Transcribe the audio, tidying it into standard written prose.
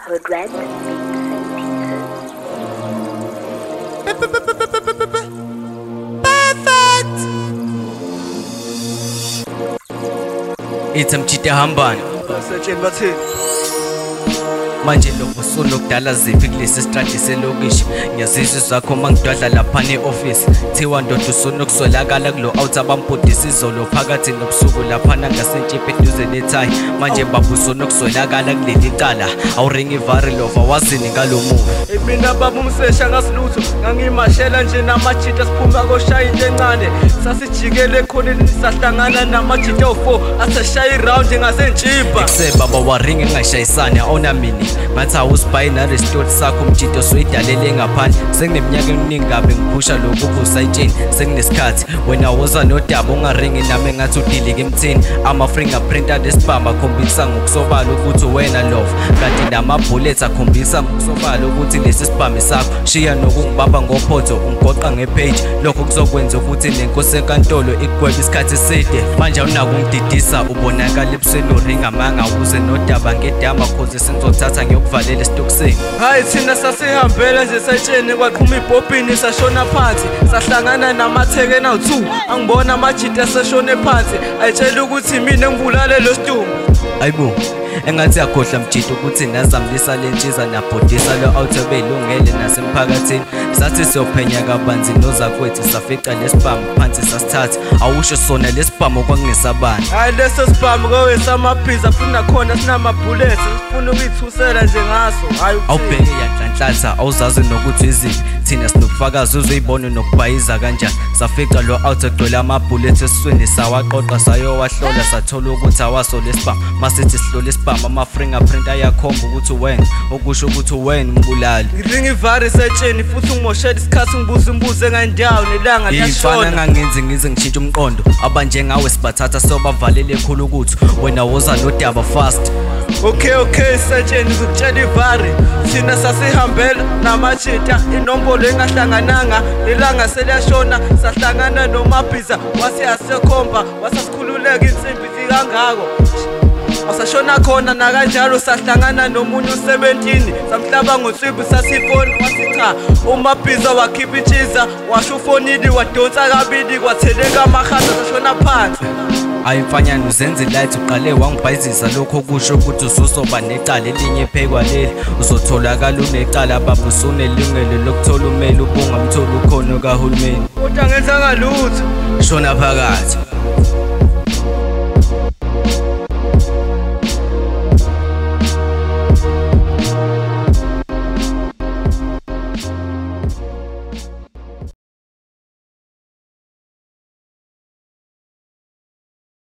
Hood Rat It's Mchita Hambani manje lokho sunokudala ziphi kulesi strategy selokishi ngiyazizwe zakho mangidwadla lapha ne-office thiwa ndoda usunokuswelakala kulo out abampodisa izolo phakathi nobusuku lapha nangasentshiphe eduze nethayi manje baba usunokuswelakala kuleli cala awuringa ivari lova wazini ngalo movie mina baba umsesha ngasilutho ngangimashela nje namajita siphuma koshaya into encane sasijikele ekhoneni sahlangana namajita o4 aseshaya iround ngasentshipha ekuse baba waringa engashayisani awuna mini ngathi awusibhayi narestot sakho umjito soyidalele ngaphandle sengineminyaka eminingi kabi ngiphusha lokhu kusayitsheni senginesikhathi wena woza nodaba ungaringi nami ngathi udilike emthini ama-fingerprint adespam akhombisa ngokusobala ukuthi wena love kanti nama-bullets akhombisa ngokusobala ukuthi lesi sibhami sakho shiya nokungibamba ngophotho ungigoqa ngepage lokho kuzokwenza ukuthi nenkosi enkantolo ikugweba isikhathi eside manje awunako ungididisa ubonakala ebusweni oringa manga uze nodaba ngedama cause sengizothatha ngiyokuvalela esitokisini hayi thina sasihambela nje sayitsheni kwaqhuma ibhobhini sashona phansi sahlangana namathekena awu2 angibona amajita seshone phansi ayitshela ukuthi mina ngibulale lo sidumbu ayibo engathi yakhohlwa mjito ukuthi nazamlisa lentshiza nabhodisa lo out belungele nasemphakathini sathi siyophenya kabanzi nozakwethu safica lesibhamu phansi sasithatha awusho sona lesibhamu okwangingesabani hayi leso sibhamu kowesamabhiza futhi nakhona sinamabullets sifuna ukuyithusela nje ngaso hayi awubheke yanhlanhlatha awuzazi nokuthi iziphi thina sinobufakazi uzoyibona nokubhayiza kanjani safica lo out egcwele amabullets esiswini sawaqoqa sayowahlola sathola ukuthi awaso lesibhamu masithi sihlole isibhamu ama-fingerprint ayakhomba ukuthi wena okusho ukuthi wena umbulali ngiringa ivari setsheni futhi ungimoshela isikhathi ngibuza imbuzo engandawo nelanga liyashona ngangenzi ngize ngishintshe umqondo abanjengawe sibathatha sobavalele ekhulu ukuthi wena woza nodaba fast okay setsheni ngizokutshela ivari thina sasihambela namajita inombolo engahlangananga nelanga seliyashona sahlangana nomabhiza wase asekhomba wasasikhululeka insimbi zikangako wasashona khona nakanjalo sahlangana nomunye u17 samhlaba ngoswibhu sasifoni wathi cha umabhiza wakhipha ichiza washo ufonini wadonsa kabili kwatheleka amahasa sashona phansi ayimfanyana uzenze light uqale wangibhayizisa lokho kusho ukuthi ususoba necala elinye phekwa leli uzotholakala unecala baba usunelungelo lokuthola umeli ubungamtholi ukhono kahulumeni kodwa ngenza ngalutho shona phakathi